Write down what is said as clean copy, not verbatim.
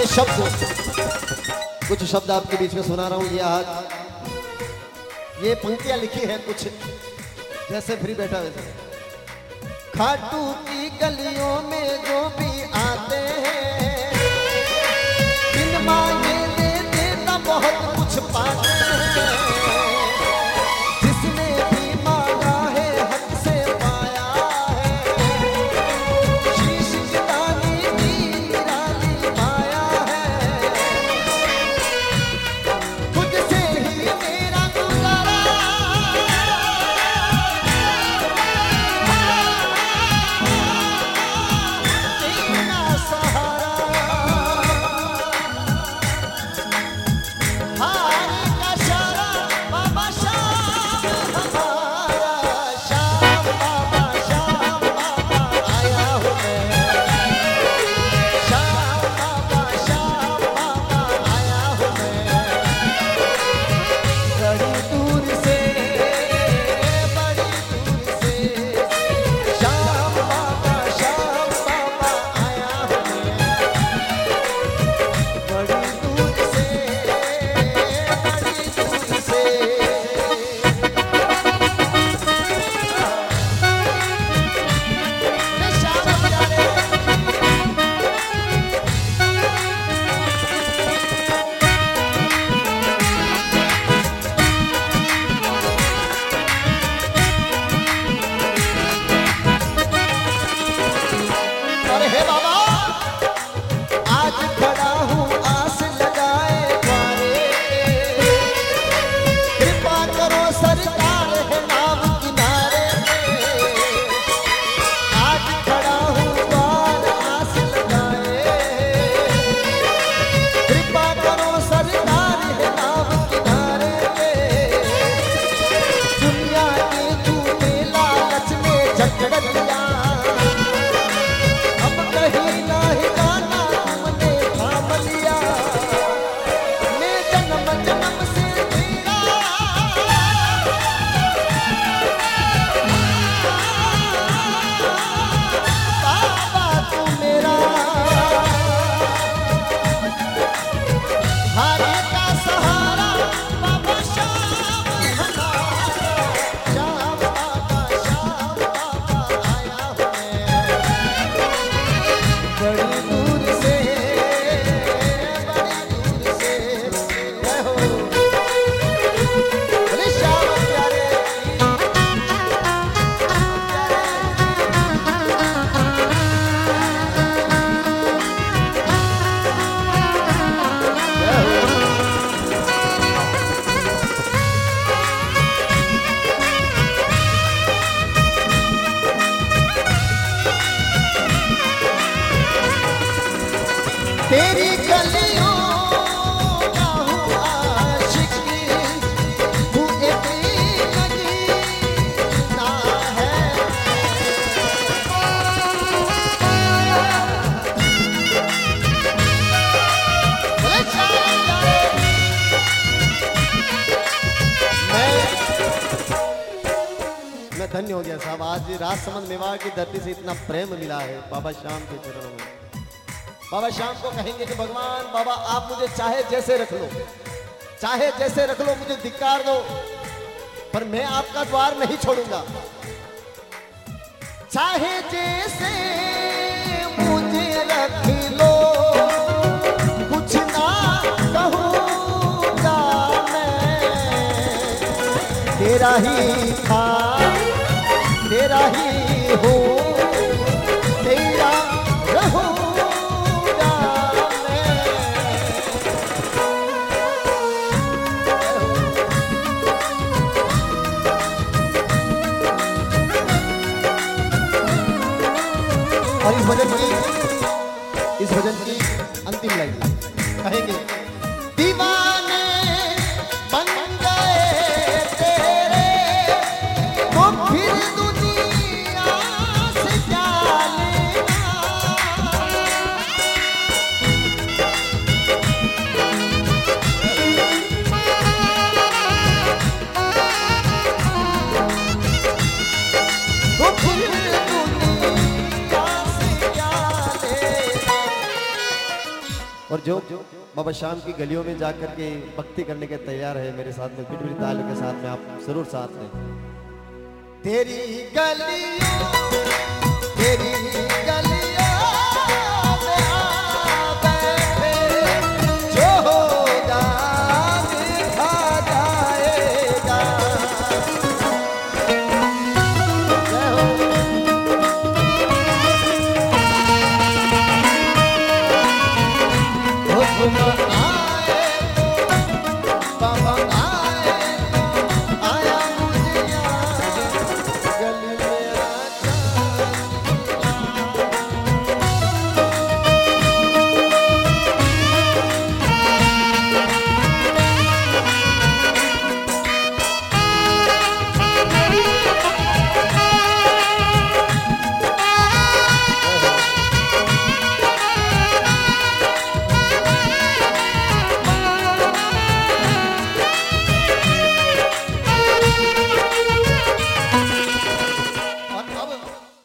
कुछ शब्द आपके बीच में सुना रहा हूँ। ये पंक्तियां लिखी है कुछ जैसे फ्री बैठा वैसे। खाटू की गलियों में जो भी आते हैं, बिन मांगे दे देता बहुत कुछ पाते हैं। जिसने भी मांगा है हक से पाया है, शीश दानी की निराली माया है। तुझसे ही मेरा गुजारा, तेरा सहारा, हार का शारा बाबा श्याम हमारा। श्याम बाबा आया हूँ मैं। श्याम बाबा आया हूँ मैं। बड़ी दूर से श्याम बाबा आया हूँ मैं। बड़ी दूर से श्याम प्यारे। अरे हे बाबा, आज खड़ा हूँ आस लगाए द्वारे। कृपा करो सरकार है नाव किनारे पे। आज खड़ा हूँ द्वार आस लगाए। कृपा करो सरकार है नाव किनारे पे। दुनिया के झूठे लालच में जकड़ लिया, अब कहीं नहीं जाना तुमने थाम लिया। मैं जन्म जन्म से तेरा, बाबा तू मेरा। हारे का सहारा बाबा श्याम हमारा। श्याम बाबा आया हूँ मैं। बड़ी दूर से जय हो। अरे श्याम प्यारे। तेरी गलियों का हूँ आशिक, तू एक नगीना है। बोले श्याम प्यारे। मैं धन्य हो गया साहब, आज राजसमंद मेवाड़ की धरती से इतना प्रेम मिला है बाबा श्याम के चरणों में। बाबा श्याम को कहेंगे कि भगवान बाबा आप मुझे चाहे जैसे रख लो, चाहे जैसे रख लो, मुझे धिक्कार दो, पर मैं आपका द्वार नहीं छोड़ूंगा। चाहे जैसे मुझे रख लो, कुछ ना कहूंगा मैं। तेरा ही था, तेरा ही हूँ, तेरा रहूंगा मैं। और इस भजन की अंतिम लाइन कहेंगे। दीवाने बन गए तेरे, तो फिर दुनिया से क्या लेना। तो फिर दुनिया से क्या लेना। और जो समझो, बाबा श्याम की गलियों में जाकर के भक्ति करने के तैयार है मेरे साथ में, बिटबिट तालियों के साथ में आप जरूर साथ में। तेरी गलियों तेरी